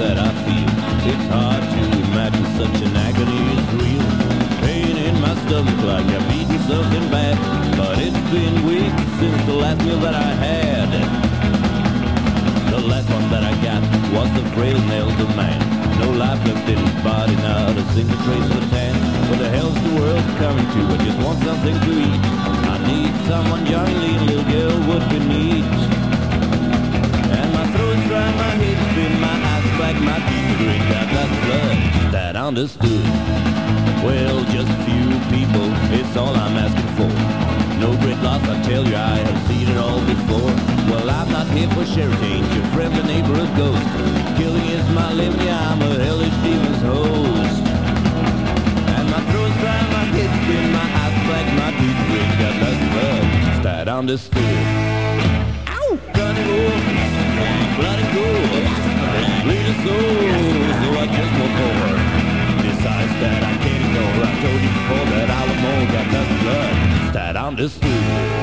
that I feel. It's hard to imagine such an agony is real. Pain in my stomach like I've eaten something bad. But it's been weeks since the last meal that I had. The last one that I got was the frail nailed of man. No life left in his body, not a single trace of tan. What the hell's the world coming to? I just want something to eat. I need someone young, lean, little girl would be neat. And my throat's dry, my head's spin, my eyes black, my teeth drink out that blood that understood. Well, just a few people, it's all I'm asking for. No great loss, I tell you, I have seen it all before. Well, I'm not here for charity, ain't your friendly neighborhood ghost. Killing is my living, yeah, I'm a hellish demon's host. And my throat's dry, my head's spin, my eyes black, my teeth drink out that blood that understood. Ow! Gun and roll, blood and gold, bleed a soul, so I just won't forward. Besides that, I can't ignore. I told you before that I was more got nothing blood that understood.